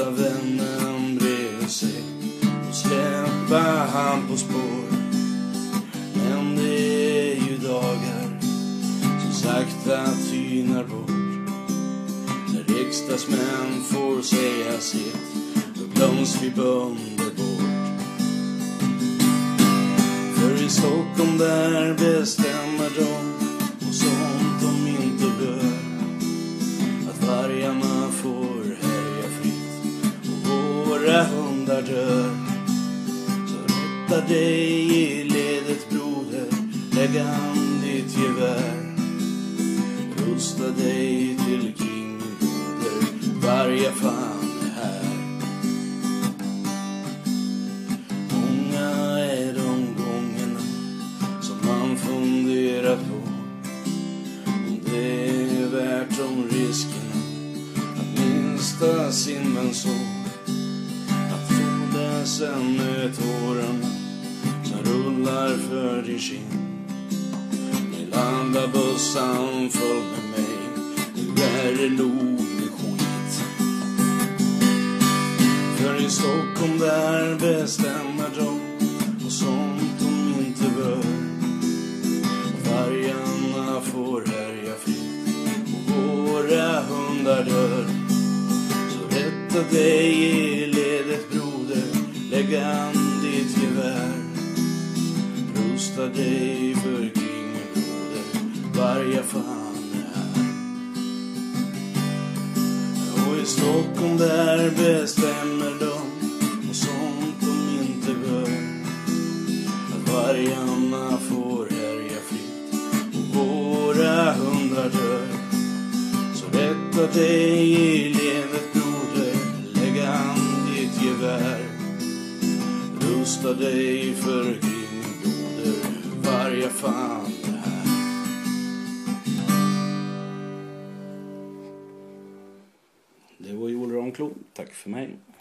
låta vännen bredvid sig och släppa han på spår. Men det är ju dagar som sakta tynar bort, när riksdagsmän får säga sitt, då glöms vi bönder bort. För i Stockholm där bestämmer de, och sånt de inte bör, att vargarna får härja fritt och våra hundar dör. Så rätta dig i ledet broder, lägg an ditt gevär, rusta dig till kring broder, varje fan är här. Många är de gångerna som man funderat på om det är värt de riskerna att mista sin mensor, att sola sen med tårarna som rullar för din kind. Med landa bussan full med mig, nu är det nog med skit. För i Stockholm där bestämmer de, och sånt de inte bör, vargarna får härja fritt och våra hundar dör. Så rätta dig i ledet broder, lägg an ditt gevär, rusta dig för kring broder, varje fan är här. Och i Stockholm där bestämmer de, och sånt de inte bör, att vargarna får härja fritt och våra hundar dör. Så rätta dig i ledet broder, lägg an ditt gevär, rusta dig för kring broder, varje fan är här. Det var Joel Ramklot, tack för mig.